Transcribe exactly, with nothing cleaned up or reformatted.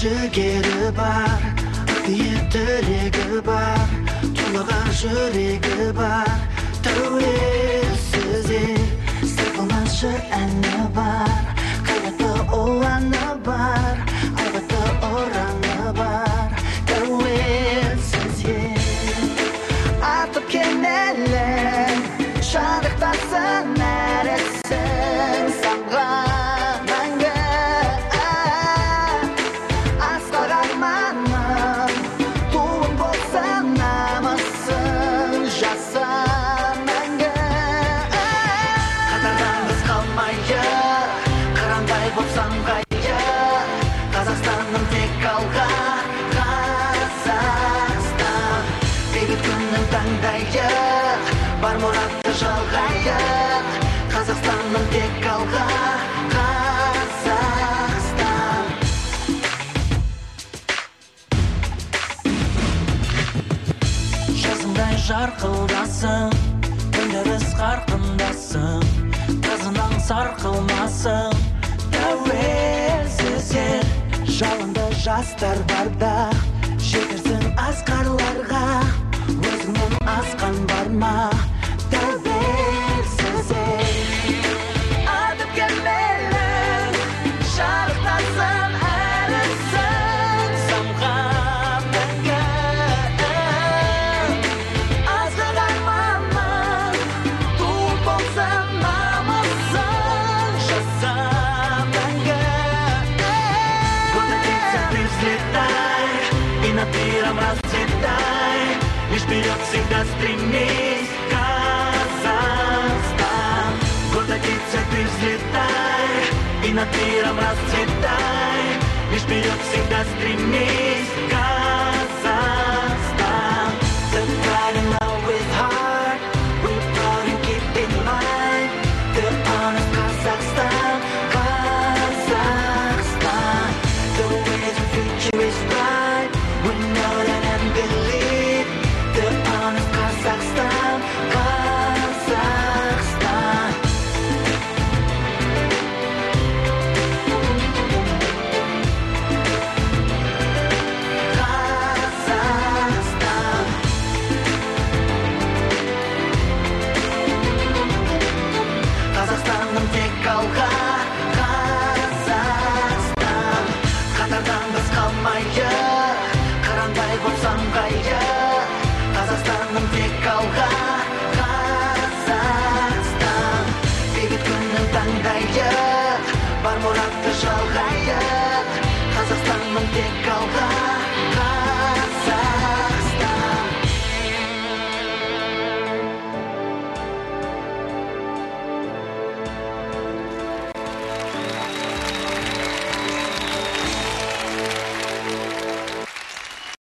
жігері бар, ақтиет тілегі бар, толыға жүрегі бар. Тәуелсіз ел, сықылмашы әні бар, қайраты ұланы бар, айбатты ұраны бар. Тәуелсіз ел, атып кенелі, шарықтасын әрісің самға мәңгі. Асқар арманым, туың болсын намысың жаса мәңгі. Қатардан біз қалмайық, қырандай болсам қайық, Қазақстанның тек алға. Қазақстан, бейбіт күннің таңдайық, бар мұратты жалғайық. Қазақстанның тек алға. Қазақстан. Жазыңдай жарқылдасын, өндіріс қарқындасың, қызының сарқылмасын. Тәуелсіз ел, жалынды жастар барда, жетерсің асқарларға. Өзіңнен асқан бар ма? Тәуелсіз ел, атып келмелі, шарықтасын әрісің самға мәңгі. Асқар арманым, туып болсын намысың жаса мәңгі. Куда птица ты взлетай, и над миром расцветай, лишь вперед всегда стремись, Казахстан. Гордо птица ты взлетай, и над миром расцветай, лишь вперед всегда стремись, Казахстан. The pride and love with heart, we proud and keep in mind the honor of Kazakhstan, Kazakhstan. The way the future is bright, we know that and believe. The honor of Kazakhstan, Kazakhstan. Kazakhstan. Қазақстанның тек алға. Қазақстан, қатардан біз қалмайық, қырандай болсам қайық. Қазақстанның тек алға. Қазақстан, бейбіт күннің таңдайық, бар мұратты жалғайық. Қазақстанның тек алға.